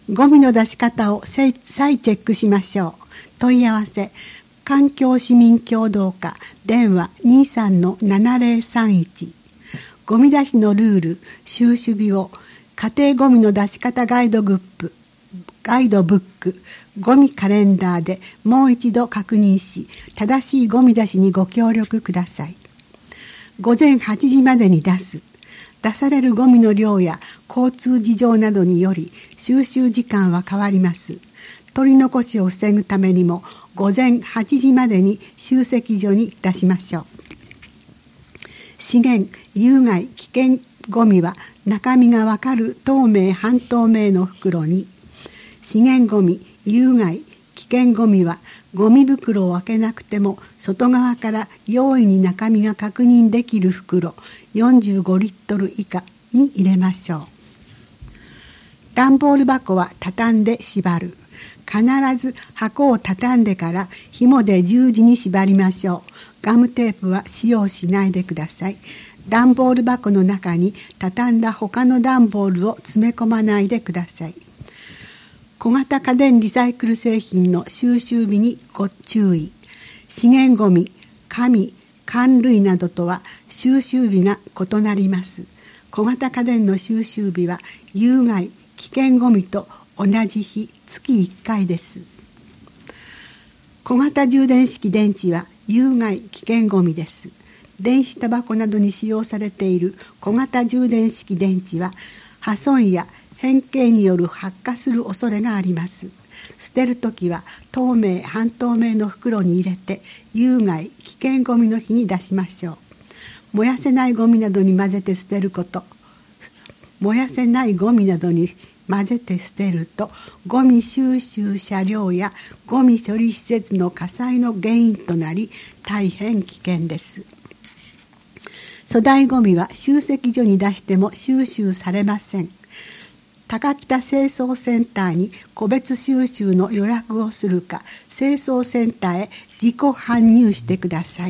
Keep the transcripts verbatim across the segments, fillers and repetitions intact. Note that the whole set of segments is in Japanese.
ゴミの出し方を再チェックしましょう。問い合わせ環境市民協同課電話 にさんのななぜろさんいち。ゴミ出しのルール収集日を家庭ゴミの出し方ガイドグップガイドブックゴミカレンダーでもう一度確認し、正しいゴミ出しにご協力ください。午前はちじまでに出す。出されるゴミの量や交通事情などにより収集時間は変わります。取り残しを防ぐためにも午前はちじまでに集積所に出しましょう。資源、有害、危険ゴミは中身がわかる透明、半透明の袋に、資源ゴミ、有害、危険ゴミはゴミ袋を開けなくても外側から容易に中身が確認できる袋よんじゅうごリットル以下に入れましょう。段ボール箱は畳んで縛る。必ず箱を畳んでから紐で十字に縛りましょう。ガムテープは使用しないでください。段ボール箱の中に畳んだ他の段ボールを詰め込まないでください。小型家電リサイクル製品の収集日にご注意。資源ゴミ、紙、缶類などとは収集日が異なります。小型家電の収集日は有害、危険ゴミと同じ日、月いっかいです。小型充電式電池は有害、危険ゴミです。電子タバコなどに使用されている小型充電式電池は破損や変形による発火する恐れがあります。捨てるときは透明、半透明の袋に入れて有害、危険ゴミの日に出しましょう。燃やせないゴミなどに混ぜて捨てること。燃やせないゴミなどに混ぜて捨てるとゴミ収集車両やゴミ処理施設の火災の原因となり大変危険です。粗大ゴミは集積所に出しても収集されません。高北清掃センターに個別収集の予約をするか、清掃センターへ自己搬入してください。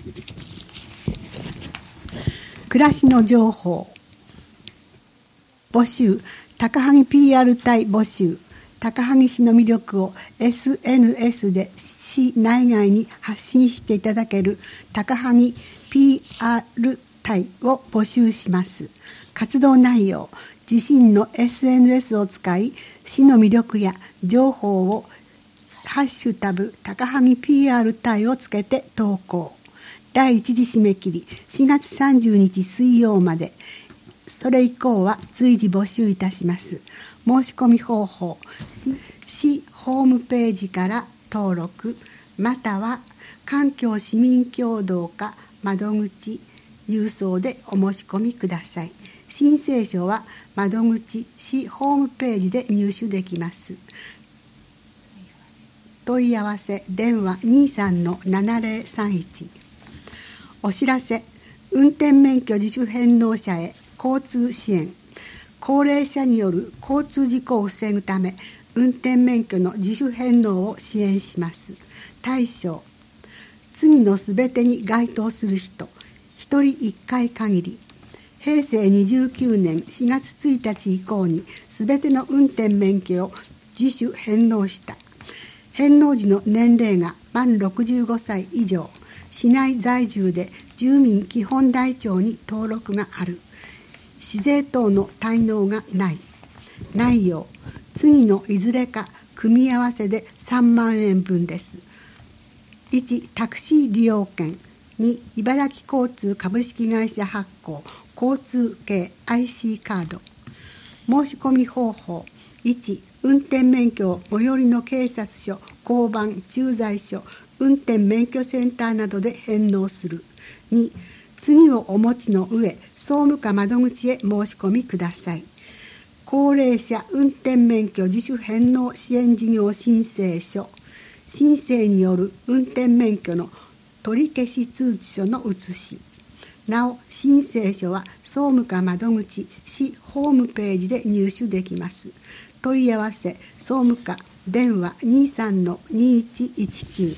暮らしの情報募集、高萩 ピーアール 隊募集。高萩市の魅力を エスエヌエス で市内外に発信していただける高萩 ピーアール 隊を募集します。活動内容、自身の エスエヌエス を使い、市の魅力や情報をハッシュタグ高萩 ピーアール 隊をつけて投稿。第一次締め切りしがつさんじゅうにち水曜まで。それ以降は随時募集いたします。申し込み方法、市ホームページから登録、または環境市民協同課窓口郵送でお申し込みください。申請書は窓口市ホームページで入手できます。問い合わせ電話 にさんのななぜろさんいち。お知らせ、運転免許自主返納者へ交通支援。高齢者による交通事故を防ぐため、運転免許の自主返納を支援します。対象、次のすべてに該当する人、ひとりいっかい限り。へいせいにじゅうきゅうねんしがつついたち以降にすべての運転免許を自主返納した。返納時の年齢が満ろくじゅうごさい以上、市内在住で住民基本台帳に登録がある。市税等の滞納がない。内容、次のいずれか組み合わせでさんまんえんぶんです。いち、タクシー利用券。に、茨城交通株式会社発行交通系 アイシー カード。申し込み方法、いち、運転免許を最寄りの警察署、交番、駐在所、運転免許センターなどで返納する。に、次をお持ちの上、総務課窓口へ申し込みください。高齢者運転免許自主返納支援事業申請書。申請による運転免許の取り消し通知書の写し。なお、申請書は総務課窓口市ホームページで入手できます。問い合わせ、総務課電話 にさんのにいちいちきゅう。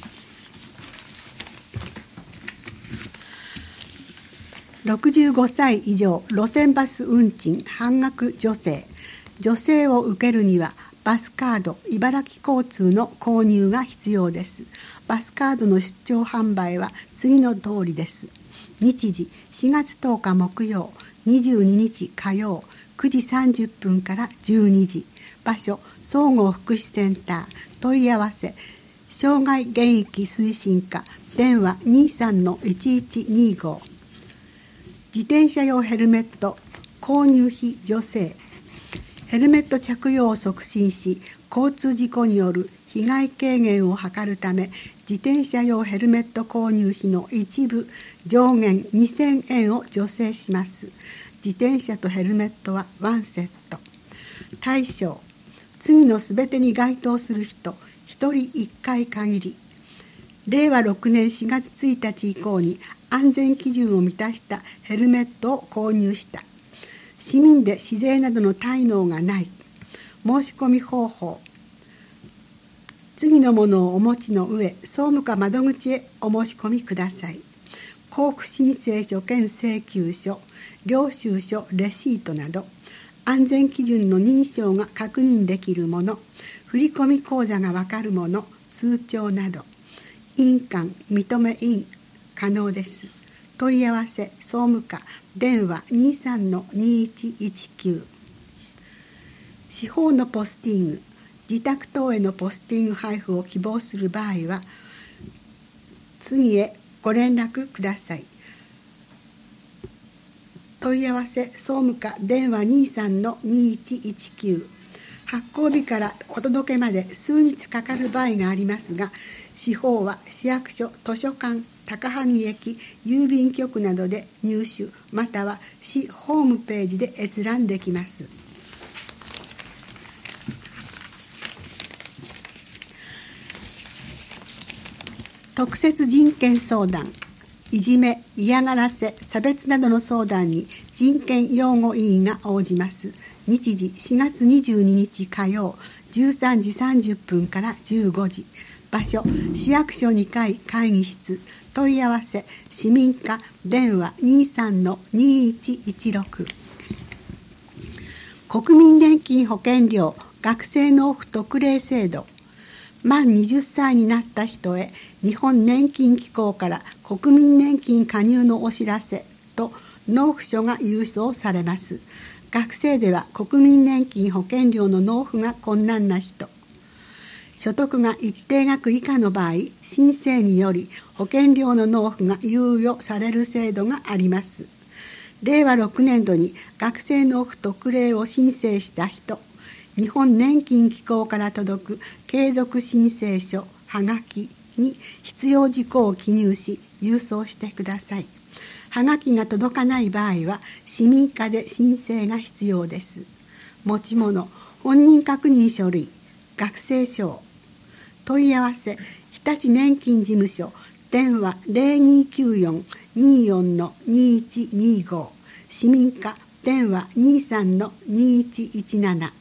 ろくじゅうごさい以上路線バス運賃半額助成。助成を受けるにはバスカード、茨城交通の購入が必要です。バスカードの出張販売は次の通りです。日時しがつとおか木曜、にじゅうににち火曜、くじさんじゅっぷんからじゅうにじ。場所、総合福祉センター。問い合わせ、障害現役推進課、電話 にさんのいちいちにご。自転車用ヘルメット購入費助成。ヘルメット着用を促進し、交通事故による被害軽減を図るため、自転車用ヘルメット購入費の一部上限にせんえんを助成します。自転車とヘルメットはワンセット。対象、次のすべてに該当する人、ひとりいっかい限り。れいわろくねんしがつついたち以降に安全基準を満たしたヘルメットを購入した。市民で市税などの滞納がない。申し込み方法、次のものをお持ちの上、総務課窓口へお申し込みください。交付申請書兼請求書、領収書、レシートなど、安全基準の認証が確認できるもの、振込口座がわかるもの、通帳など、印鑑、認め印可能です。問い合わせ、総務課、電話 にさんのにいちいちきゅう。司法のポスティング、自宅等へのポスティング配布を希望する場合は、次へご連絡ください。問い合わせ、総務課、電話 にさんのにいちいちきゅう。発行日からお届けまで数日かかる場合がありますが、司法は市役所、図書館、高萩駅、郵便局などで入手、または市ホームページで閲覧できます。特設人権相談、いじめ、嫌がらせ、差別などの相談に人権擁護委員が応じます。日時しがつにじゅうににち火曜、じゅうさんじさんじゅっぷんからじゅうごじ。場所、市役所にかい会議室。問い合わせ、市民課、電話 にさんのにいちいちろく。国民年金保険料学生納付特例制度。満はたちになった人へ日本年金機構から国民年金加入のお知らせと納付書が郵送されます。学生では国民年金保険料の納付が困難な人、所得が一定額以下の場合、申請により保険料の納付が猶予される制度があります。れいわろくねんどに学生納付特例を申請した人、日本年金機構から届く継続申請書はがきに必要事項を記入し郵送してください。はがきが届かない場合は市民課で申請が必要です。持ち物、本人確認書類、学生証。問い合わせ、日立年金事務所、電話 ゼロにきゅうよん によんのにいちにご。市民課、電話 にさんのにいちいちなな。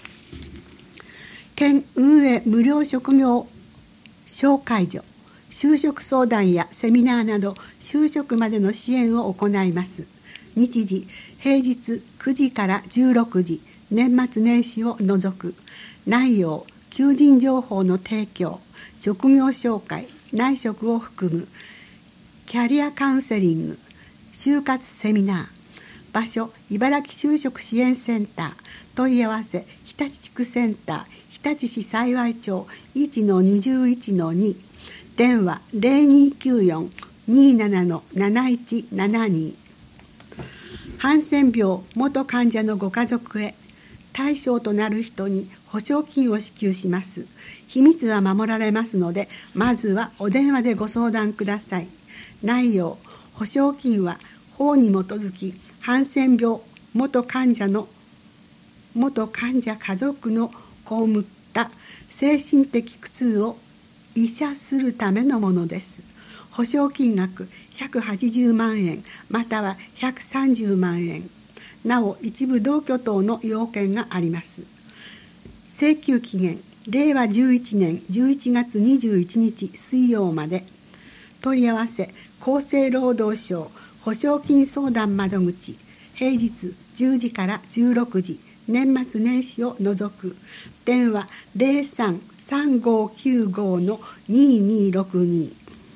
県運営無料職業紹介所、就職相談やセミナーなど就職までの支援を行います。日時、平日くじからじゅうろくじ、年末年始を除く。内容、求人情報の提供、職業紹介、内職を含むキャリアカウンセリング、就活セミナー。場所、茨城就職支援センター。問い合わせ、日立地区センター、日立市幸町 いちのにじゅういちのに。電話 ゼロにきゅうよん にななのなないちななに。ハンセン病元患者のご家族へ、対象となる人に保証金を支給します。秘密は守られますので、まずはお電話でご相談ください。内容、保証金は法に基づき、ハンセン病元患者の元患者家族の被った精神的苦痛を医者するためのものです。保証金額ひゃくはちじゅうまんえんまたはひゃくさんじゅうまんえん。なお一部同居等の要件があります。請求期限、れいわじゅういちねんじゅういちがつにじゅういちにち水曜まで。問い合わせ、厚生労働省保証金相談窓口、平日じゅうじからじゅうろくじ、 年末年始を除く。電話 ゼロさん さんごきゅうご ににろくに。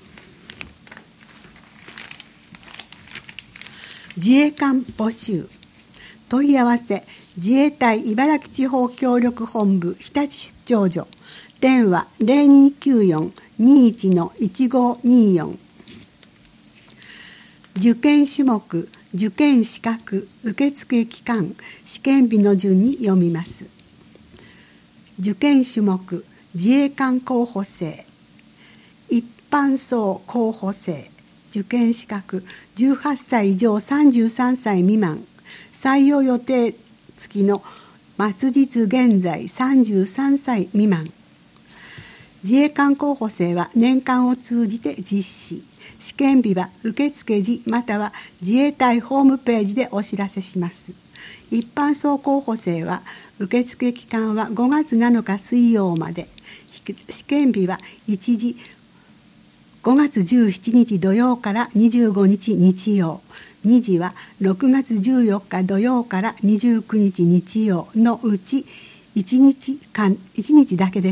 自衛官募集。問い合わせ自衛隊茨城地方協力本部日立出張所。電話 ゼロにきゅうよん にいち いちごによん。受験種目、受験資格、受付期間、試験日の順に読みます。受験種目、自衛官候補生、一般層候補生、受験資格、じゅうはっさい以上さんじゅうさんさい未満、採用予定付きの末日現在さんじゅうさんさい未満。自衛官候補生は年間を通じて実施。試験日は受付時または自衛隊ホームページでお知らせします。一般層候補生は受付期間はごがつなのか水曜まで。試験日は一時ごがつじゅうしちにち土曜からにじゅうごにち日曜。二次はろくがつじゅうよっか土曜からにじゅうくにち日曜のうちいちにちかん、いちにちだけです。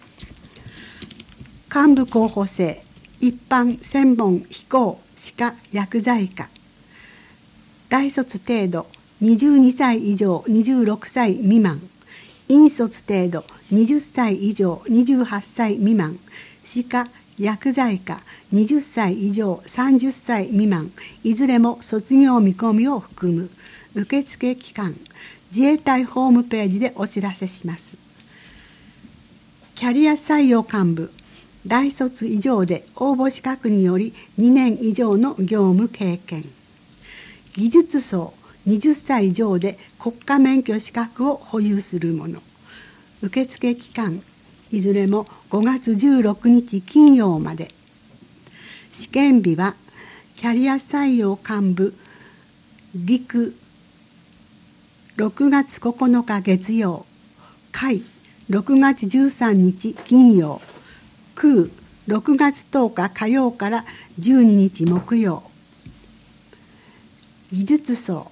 幹部候補生、一般専門非公歯科薬剤科。大卒程度にじゅうにさい以上にじゅうろくさい未満。院卒程度はたち以上にじゅうはっさい未満。歯科薬剤科はたち以上さんじゅっさい未満。いずれも卒業見込みを含む。受付期間自衛隊ホームページでお知らせします。キャリア採用幹部、大卒以上で応募資格によりにねん以上の業務経験。技術層、はたち以上で国家免許資格を保有する者。受付期間いずれもごがつじゅうろくにち金曜まで。試験日はキャリア採用幹部陸ろくがつここのか月曜、海ろくがつじゅうさんにち金曜、空ろくがつとおか火曜からじゅうににち木曜。技術層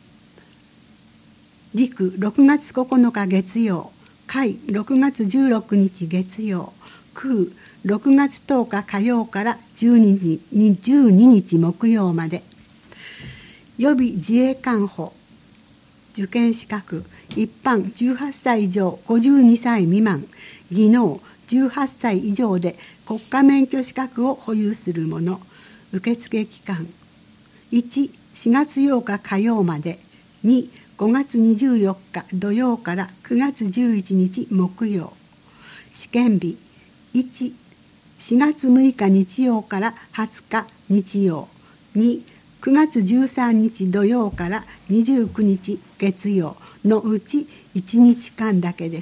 陸ろくがつここのか月曜、海ろくがつじゅうろくにち月曜、空ろくがつとおか火曜からじゅうににち木曜まで。予備自衛官補受験資格一般じゅうはっさい以上ごじゅうにさい未満。技能じゅうはっさい以上で国家免許資格を保有する者。受付期間いち、しがつようか火曜まで。に、ごがつにじゅうよっか土曜からくがつじゅういちにち木曜。試験日いち、しがつむいか日曜からはつか日曜。に、くがつじゅうさんにち土曜からにじゅうくにち月曜のうちいちにちかんだけです。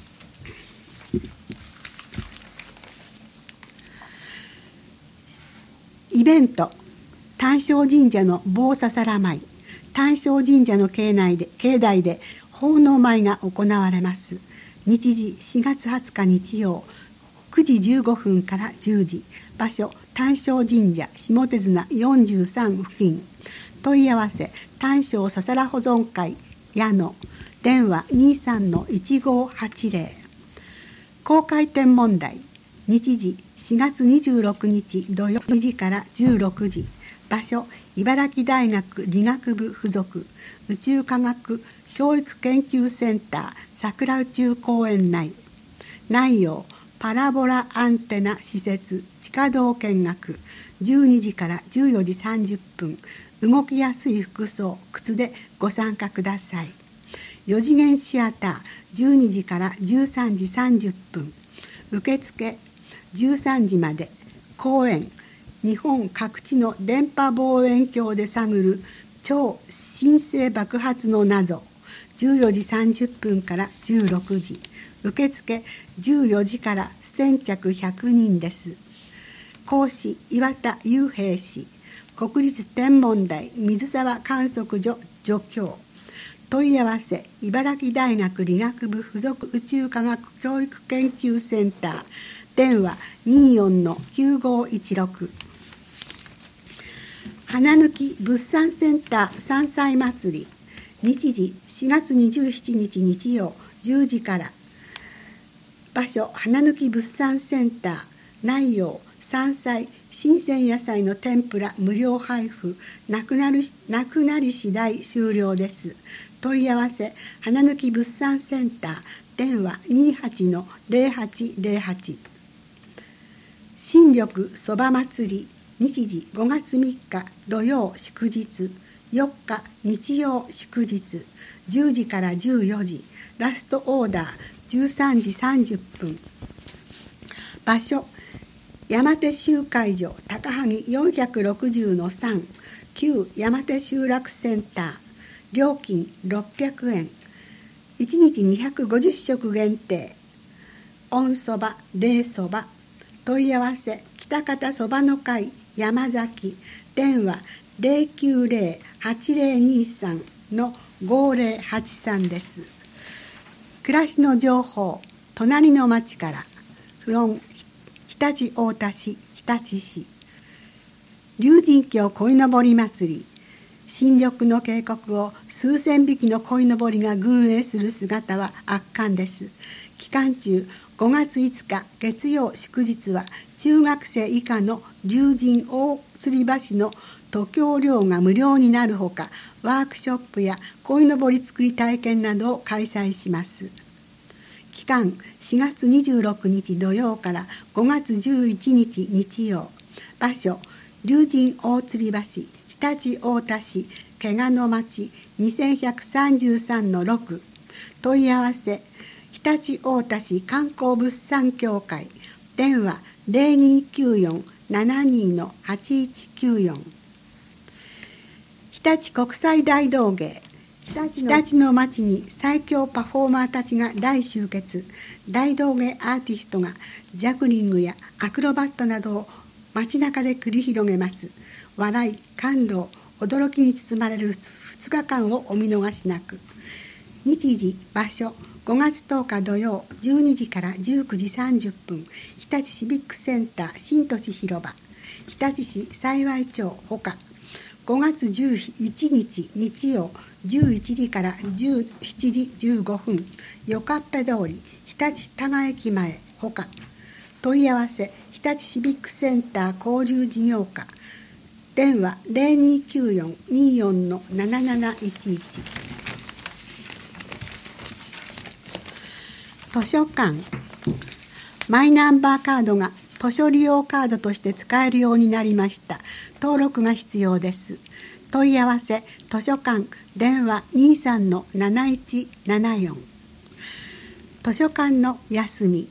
イベント、大正神社の棒ささら舞。大正神社の境内で境内で奉納舞が行われます。日時しがつはつか日曜くじじゅうごふんからじゅうじ。場所大正神社下手綱よんじゅうさん付近。問い合わせ大正ささら保存会矢野。電話 にさんのいちごはちゼロ。公開展問題日時しがつにじゅうろくにち土曜にじからじゅうろくじ。場所茨城大学理学部附属宇宙科学教育研究センター桜宇宙公園内。内容パラボラアンテナ施設地下道見学。じゅうにじからじゅうよじさんじゅっぷん。動きやすい服装靴でご参加ください。よ次元シアターじゅうにじからじゅうさんじさんじゅっぷん。受付じゅうさんじまで。講演日本各地の電波望遠鏡で探る超新星爆発の謎。じゅうよじさんじゅっぷんからじゅうろくじ。受付じゅうよじから先着ひゃくにんです。講師岩田雄平氏。国立天文台水沢観測所助教。問い合わせ茨城大学理学部附属宇宙科学教育研究センター。電話 にじゅうよんのきゅうごいちろく。花抜き物産センター山菜祭り日時しがつにじゅうしちにち日曜じゅうじから。場所花抜物産センター。内容山菜新鮮野菜の天ぷら無料配布。なくなるなくなり次第終了です。問い合わせ花抜物産センター。電話 にはちのゼロはちゼロはち。新緑そば祭り。日時ごがつみっか土曜祝日、よっか日曜祝日、じゅうじからじゅうよじ。ラストオーダーじゅうさんじさんじゅっぷん。場所山手集会所高萩 よんひゃくろくじゅうのさん 旧山手集落センター。料金ろっぴゃくえん。いちにちにひゃくごじゅっしょく限定。温そば冷そば。問い合わせ北方そばの会山崎。電話 ゼロきゅうゼロ はちゼロにさん のごゼロはちさんです。暮らしの情報隣の町から。from 日立太田市日立市。龍神峡鯉のぼり祭り。新緑の渓谷を数千匹の鯉のぼりが群営する姿は圧巻です。期間中ごがついつか月曜祝日は中学生以下の龍神大吊り橋の渡橋料が無料になるほか、ワークショップや鯉のぼり作り体験などを開催します。期間しがつにじゅうろくにち土曜からごがつじゅういちにち日曜。場所龍神大吊り橋日立太田市怪我の町 にせんひゃくさんじゅうさんのろく。問い合わせ日立太田市観光物産協会。電話 ゼロにきゅうよん ななにのはちいちきゅうよん。日立国際大道芸。日立の町に最強パフォーマーたちが大集結。大道芸アーティストがジャグリングやアクロバットなどを街中で繰り広げます。笑い、感動、驚きに包まれるふつかかんをお見逃しなく。日時、場所、ごがつとおか土曜じゅうにじからじゅうくじさんじゅっぷん。日立シビックセンター新都市広場。日立市幸町ほか。ごがつじゅういちにち日曜じゅういちじからじゅうしちじじゅうごふん。よかっぺ通り日立多賀駅前ほか。問い合わせ日立シビックセンター交流事業課。電話 ゼロにきゅうよん によんのなななないちいち。図書館。マイナンバーカードが図書利用カードとして使えるようになりました。登録が必要です。問い合わせ図書館電話 にさんのなないちななよん。図書館の休み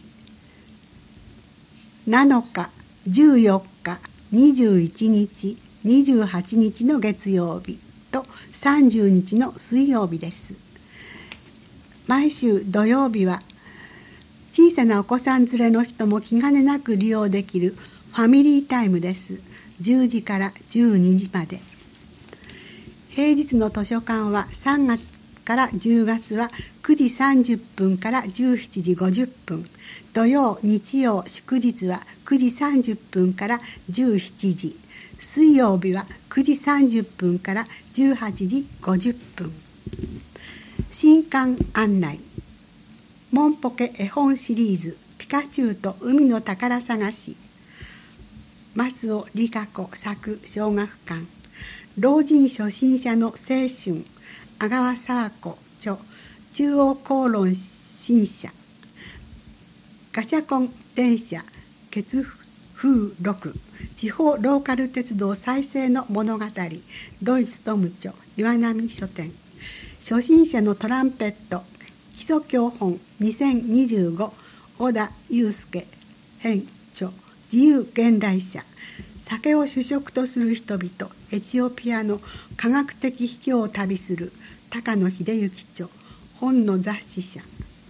なのかじゅうよっかにじゅういちにちにじゅうはちにちの月曜日とさんじゅうにちの水曜日です。毎週土曜日は小さなお子さん連れの人も気兼ねなく利用できるファミリータイムです。じゅうじからじゅうにじまで。平日の図書館はさんがつからじゅうがつはくじさんじゅっぷんからじゅうしちじごじゅっぷん。土曜、日曜、祝日はくじさんじゅっぷんからじゅうしちじ。水曜日はくじさんじゅっぷんからじゅうはちじごじゅっぷん。新刊案内。モンポケ絵本シリーズピカチュウと海の宝探し。松尾理香子作小学館。老人初心者の青春阿川佐和子著中央公論新社。ガチャコン電車血風録。地方ローカル鉄道再生の物語。ドイツトム著岩波書店。初心者のトランペット基礎教本にせんにじゅうご。小田祐介編著自由現代社。酒を主食とする人々エチオピアの科学的秘境を旅する高野秀之著本の雑誌社。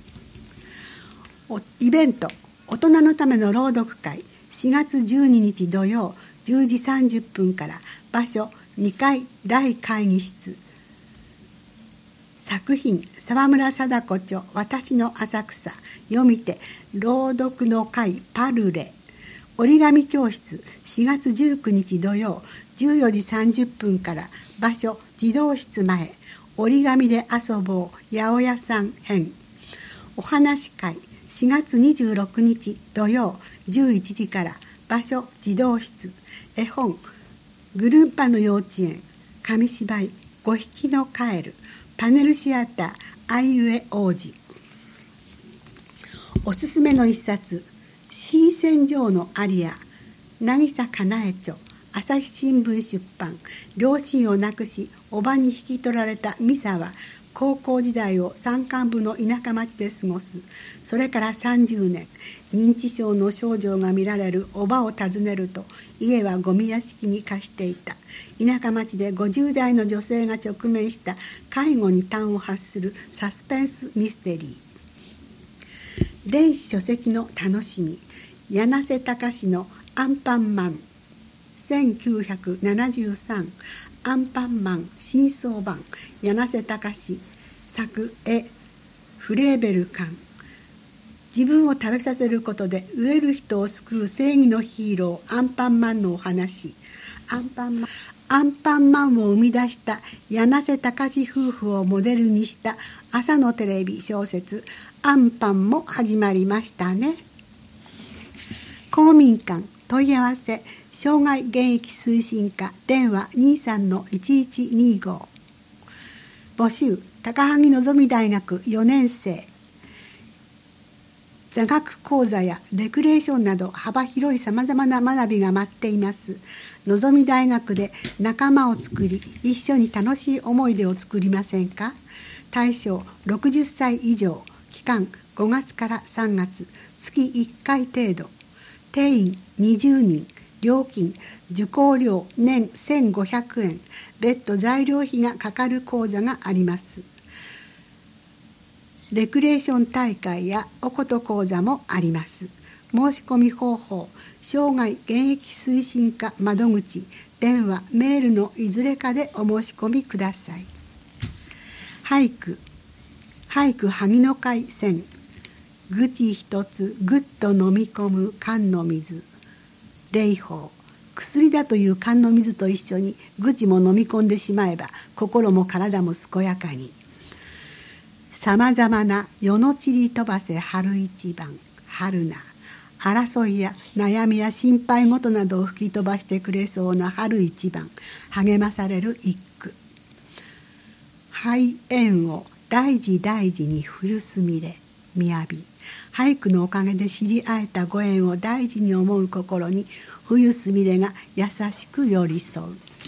イベント大人のための朗読会しがつじゅうににち土曜じゅうじさんじゅっぷんから。場所にかい大会議室。作品沢村貞子著私の浅草読み手朗読の会パルレ。折り紙教室しがつじゅうくにち土曜じゅうよじさんじゅっぷんから。場所児童室前。 折り紙で遊ぼう八百屋さん編。お話会しがつにじゅうろくにち土曜じゅういちじから。場所児童室。絵本グルンパの幼稚園。紙芝居ごひきのカエル。パネルシアターあいうえ王子。おすすめの一冊、シー戦場のアリア、渚かなえ著、朝日新聞出版。両親を亡くし叔母に引き取られたミサは高校時代を山間部の田舎町で過ごす。それからさんじゅうねん、認知症の症状が見られる叔母を訪ねると、家はゴミ屋敷に化していた。田舎町でごじゅうだいの女性が直面した介護に端を発するサスペンスミステリー。電子書籍の楽しみ、柳瀬隆のアンパンマン。せんきゅうひゃくななじゅうさん、アンパンマン新装版。柳瀬隆作絵フレーベル館。自分を食べさせることで飢える人を救う正義のヒーローアンパンマンのお話。アンパンマンアンパンマンを生み出した柳瀬隆夫婦をモデルにした朝のテレビ小説アンパンも始まりましたね。公民館問い合わせ障害現役推進課電話 にさんのいちいちにご。募集高萩のぞみ大学よねん生。座学講座やレクリエーションなど幅広いさまざまな学びが待っています。のぞみ大学で仲間を作り、一緒に楽しい思い出を作りませんか。対象ろくじゅっさい以上。期間ごがつからさんがつ。月いっかい程度。定員にじゅうにん。料金受講料年せんごひゃくえん。別途材料費がかかる講座があります。レクリエーション大会やおこと講座もあります。申し込み方法、障害現役推進課窓口、電話、メールのいずれかでお申し込みください。俳句、俳句萩の会選。愚痴一つぐっと飲み込む缶の水。霊宝、薬だという缶の水と一緒に愚痴も飲み込んでしまえば心も体も健やかに。さまざまな世の散り飛ばせ春一番。春菜、争いや悩みや心配事などを吹き飛ばしてくれそうな春一番。励まされる一句。俳縁を大事大事に冬すみれ。雅。俳句のおかげで知り合えたご縁を大事に思う心に冬すみれが優しく寄り添う。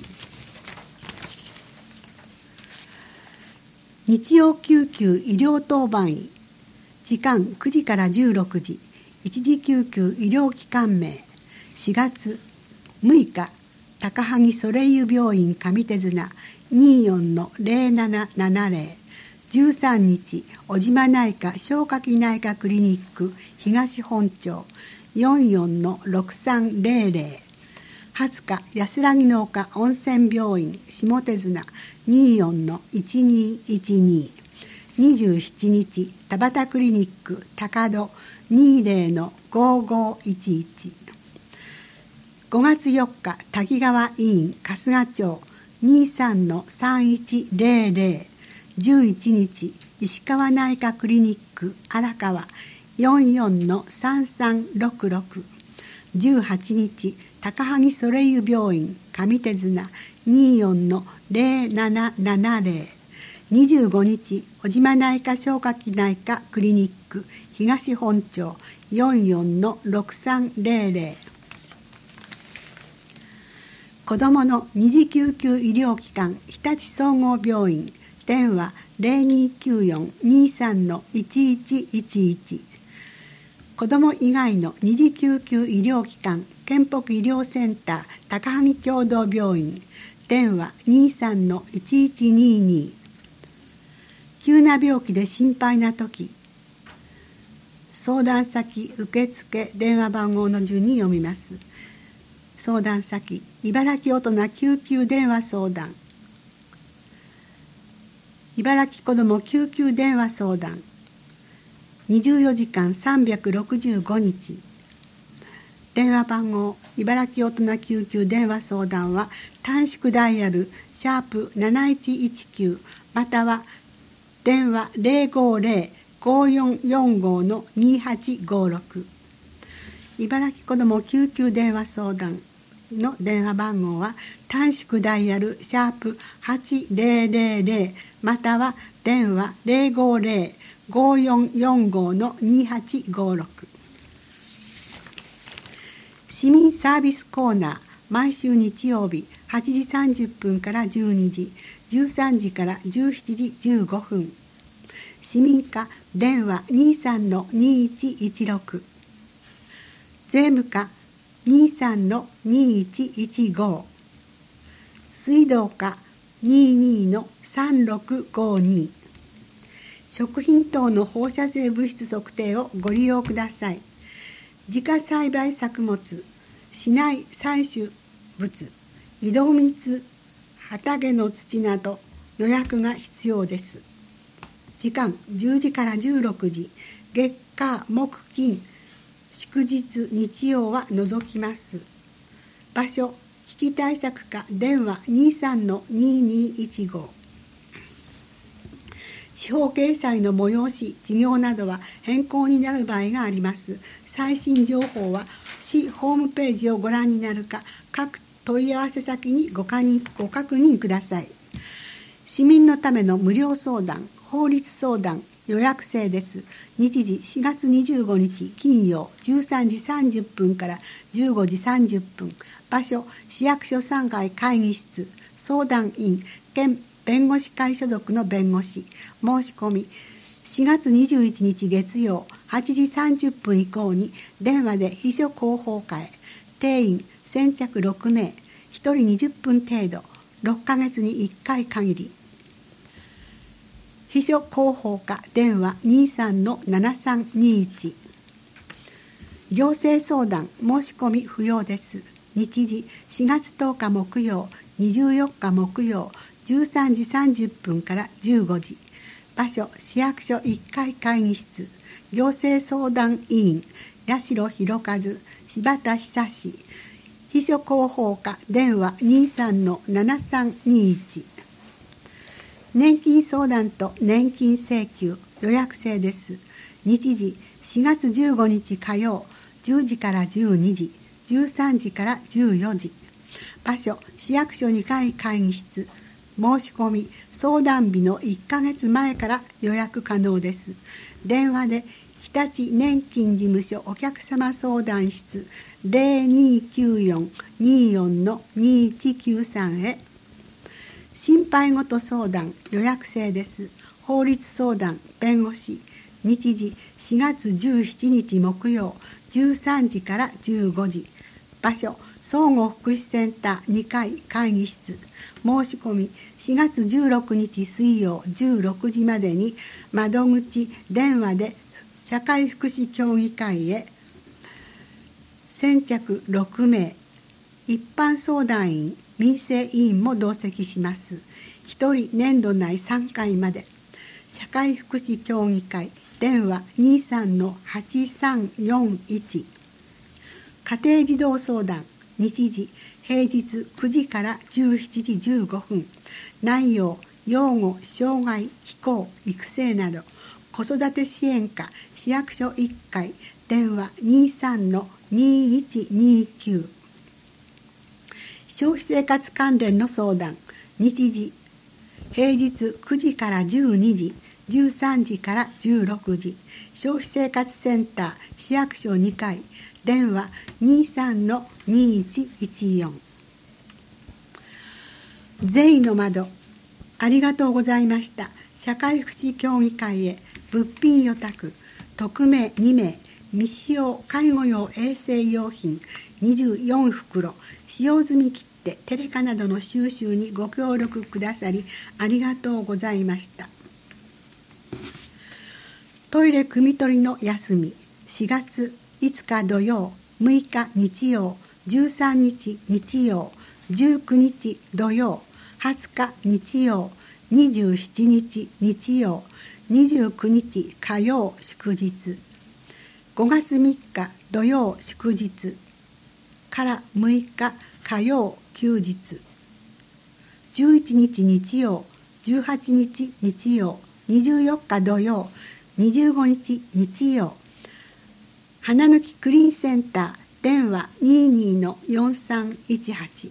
日曜救急医療当番医。時間くじからじゅうろくじ。一時救急医療機関名。しがつむいか高萩ソレイユ病院上手綱 にじゅうよんのゼロななななゼロ。じゅうさんにち小島内科消化器内科クリニック東本町 よんじゅうよんのろくさんゼロゼロ。はつか安らぎの丘温泉病院下手綱 にじゅうよんのいちにいちに。にじゅうしちにち田端クリニック高戸 にじゅうぜろのごごいちいち。ごがつよっか滝川医院春日町 にじゅうさんのさんいちゼロゼロ。じゅういちにち石川内科クリニック荒川 よんじゅうよんのさんさんろくろく。じゅうはちにち高萩ソレイユ病院上手綱 にじゅうよんのゼロななななゼロ。にじゅうごにち小島内科消化器内科クリニック東本町 よんじゅうよんのろくさんゼロゼロ。子どもの二次救急医療機関日立総合病院。電話 ゼロにきゅうよん にさんのいちいちいちいち。子ども以外の二次救急医療機関県北医療センター高萩共同病院。電話 にさんのいちいちにに。急な病気で心配なとき。相談先受付電話番号の順に読みます。相談先茨城大人救急電話相談。茨城子ども救急電話相談。にじゅうよじかんさんびゃくろくじゅうごにち。電話番号茨城大人救急電話相談は短縮ダイヤルシャープなないちいちきゅうまたは電話 ゼロごゼロ ごよんよんご のにはちごろく。茨城子ども救急電話相談の電話番号は短縮ダイヤルシャープはちゼロゼロゼロまたは電話 ゼロごゼロ ごよんよんご のにはちごろく。市民サービスコーナー毎週日曜日はちじさんじゅっぷんからじゅうにじ、じゅうさんじからじゅうしちじじゅうごふん。市民課電話 にさんのにいちいちろく。税務課 にさんのにいちいちご。水道課 にじゅうにのさんろくごに。食品等の放射性物質測定をご利用ください。自家栽培作物、市内採取物、井戸水、畑の土など予約が必要です。時間じゅうじからじゅうろくじ、月火木金、祝日日曜は除きます。場所、危機対策課電話 にさんのににいちご。地方経済の催し、事業などは変更になる場合があります。最新情報は市ホームページをご覧になるか、各問い合わせ先にご確認、ご確認ください。市民のための無料相談、法律相談、予約制です。日時しがつにじゅうごにち金曜じゅうさんじさんじゅっぷんからじゅうごじさんじゅっぷん。場所、市役所さんがい会議室。相談員兼弁護士会所属の弁護士。申し込みしがつにじゅういちにち月曜はちじさんじゅっぷん以降に電話で秘書広報課へ。定員先着ろくめい、ひとりにじゅっぷん程度、ろっかげつにいっかい限り。秘書広報課電話 にさんのななさんにいち。行政相談申し込み不要です。日時しがつとおか木曜、にじゅうよっか木曜、じゅうさんじさんじゅっぷんからじゅうごじ。場所、市役所いっかい会議室。行政相談委員、八代博和、柴田久志。秘書広報課電話 にさんのななさんにいち。年金相談と年金請求予約制です。日時しがつじゅうごにち火曜じゅうじからじゅうにじ、じゅうさんじからじゅうよじ。場所、市役所にかい会議室。申し込み相談日のいっかげつまえから予約可能です。電話で日立年金事務所お客様相談室 ゼロにきゅうよん にーよん のにいちきゅうさん へ。心配事相談予約制です。法律相談弁護士。日時しがつじゅうしちにち木曜じゅうさんじからじゅうごじ。場所、総合福祉センターにかい会議室。申し込みしがつじゅうろくにち水曜じゅうろくじまでに窓口電話で社会福祉協議会へ。先着ろくめい。一般相談員民生委員も同席します。ひとり年度内さんかいまで。社会福祉協議会電話 にさんのはちさんよんいち。家庭児童相談日時平日くじからじゅうしちじじゅうごふん。内容養護、障害、非行、育成など。子育て支援課市役所いっかい電話 にさんのにいちにきゅう。消費生活関連の相談日時平日くじからじゅうにじ、じゅうさんじからじゅうろくじ。消費生活センター市役所にかい電話 にさんのにいちいちよん。善意の窓ありがとうございました。社会福祉協議会へ物品予託匿名にめい未使用介護用衛生用品にじゅうよんふくろ使用済み切手テレカなどの収集にご協力くださりありがとうございました。トイレ汲み取りの休みしがついつか土曜、むいか日曜、じゅうさんにち日曜、じゅうくにち土曜、はつか日曜、にじゅうしちにち日曜、にじゅうくにち火曜祝日、ごがつみっか土曜祝日からむいか火曜休日、じゅういちにち日曜、 じゅうはちにち日曜、にじゅうよっか土曜、にじゅうごにち日曜。花抜きクリーンセンター、電話 にじゅうにのよんさんいちはち。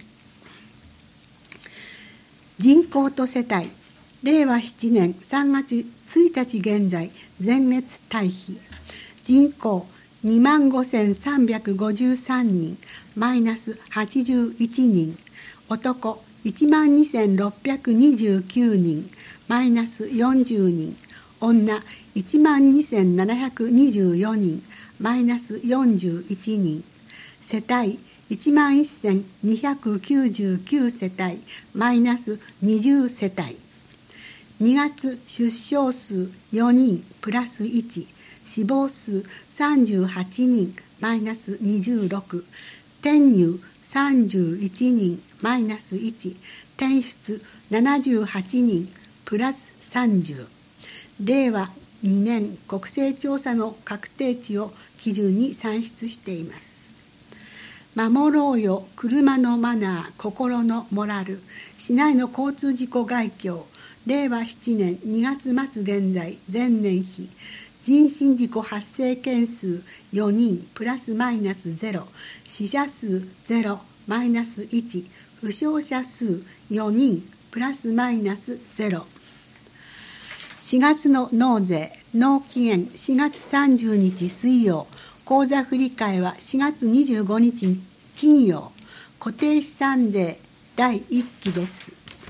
人口と世帯、れいわなねんさんがつついたち現在、全滅退避。人口にまんごせんさんびゃくごじゅうさんにん、マイナスはちじゅういちにん。男いちまんにせんろっぴゃくにじゅうきゅうにん、マイナスよんじゅうにん。女いちまんにせんななひゃくにじゅうよにん、マイナスよんじゅういちにん。世帯いちまんせんにひゃくきゅうじゅうきゅう世帯、マイナスにじゅう世帯。にがつ出生数よにんプラスいち、死亡数さんじゅうはちにん、マイナスにじゅうろく。転入さんじゅういちにん、マイナスいち。転出ななじゅうはちにん、プラスさんじゅう。れいわにねん国勢調査の確定値を基準に算出しています。守ろうよ車のマナー、心のモラル。市内の交通事故概況、れいわななねんにがつまつ現在、前年比。人身事故発生件数よにんプラスマイナスゼロ、死者数ゼロマイナスいち、負傷者数よにんプラスマイナスゼロ。しがつの納税、納期限しがつさんじゅうにち水曜、口座振替はしがつにじゅうごにち金曜、固定資産税だいいっきです。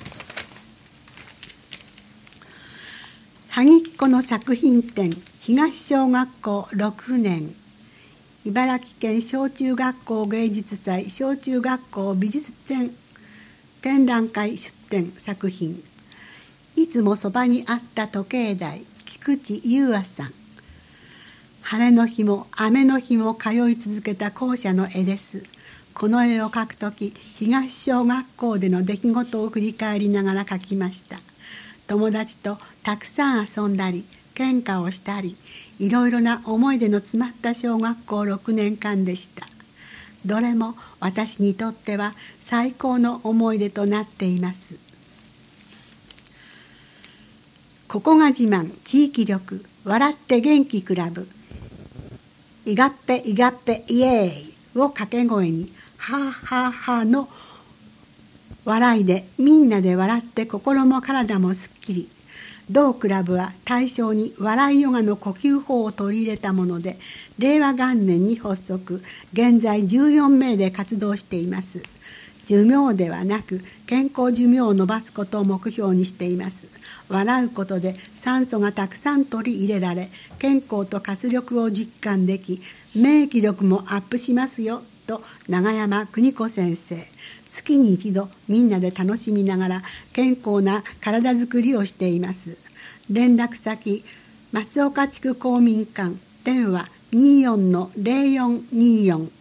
萩っ子の作品展、東小学校ろくねん。茨城県小中学校芸術祭小中学校美術展展覧会出展作品。いつもそばにあった時計台、菊池優愛さん。晴れの日も雨の日も通い続けた校舎の絵です。この絵を描くとき、東小学校での出来事を振り返りながら描きました。友達とたくさん遊んだり、喧嘩をしたり、いろいろな思い出の詰まった小学校ろくねんかんでした。どれも私にとっては最高の思い出となっています。ここが自慢、地域力、笑って元気クラブ。いがっぺいがっぺイエーイを掛け声に、はーはーはーの笑いでみんなで笑って心も体もすっきり。同クラブは大正に笑いヨガの呼吸法を取り入れたもので、れいわがんねんに発足、現在じゅうよんめいで活動しています。寿命ではなく健康寿命を延ばすことを目標にしています。笑うことで酸素がたくさん取り入れられ、健康と活力を実感でき、免疫力もアップしますよと永山邦子先生。月に一度みんなで楽しみながら健康な体づくりをしています。連絡先、松岡地区公民館、電話 にじゅうよんのぜろよんにじゅうよん。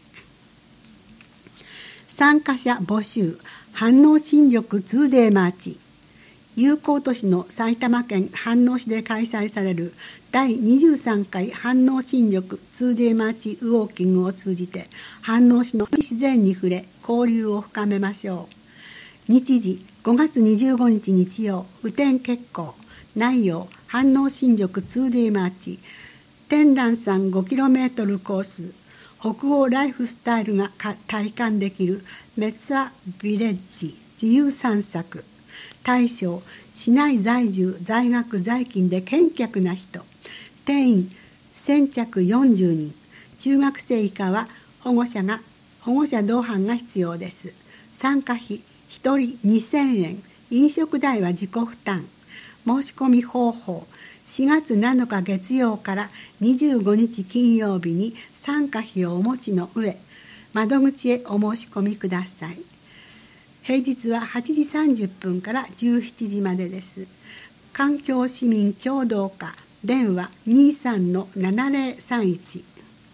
参加者募集、飯能新緑 ツーデー マーチ。友好都市の埼玉県飯能市で開催されるだいにじゅうさんかい飯能新緑 ツーデー マーチウォーキングを通じて飯能市の自然に触れ交流を深めましょう。日時ごがつにじゅうごにち日曜、雨天決行。内容、飯能新緑 ツーデー マーチ、天覧山 ごキロメートル コース、北欧ライフスタイルが体感できるメッツァビレッジ自由散策。対象、市内在住在学在勤で健脚な人。定員先着よんじゅうにん。中学生以下は保護者が保護者同伴が必要です。参加費ひとりにせんえん、飲食代は自己負担。申し込み方法、しがつなのか月曜からにじゅうごにち金曜日に参加費をお持ちの上、窓口へお申し込みください。平日ははちじさんじゅっぷんからじゅうしちじまでです。環境市民協同課、電話 にじゅうさんのななぜろさんいち。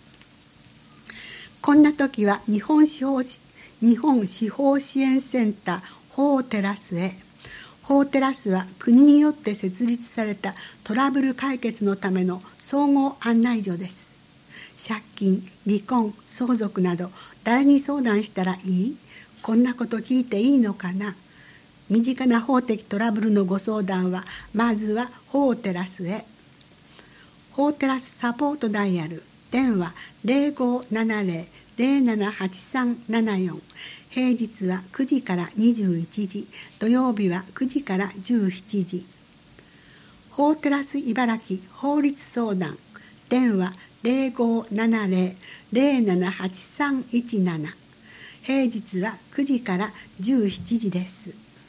こんな時は日本司法日本司法支援センター法テラスへ。法テラスは国によって設立されたトラブル解決のための総合案内所です。借金、離婚、相続など誰に相談したらいい？こんなこと聞いていいのかな？ 身近な法的トラブルのご相談はまずは法テラスへ。法テラスサポートダイヤル電話 ゼロごーななゼロ ゼロななはちさんななよん、平日はくじからにじゅういちじ、土曜日はくじからじゅうしちじ。法テラス茨城法律相談電話 ゼロごーななゼロ ゼロななはちさんいちなな、平日はくじからじゅうしちじです。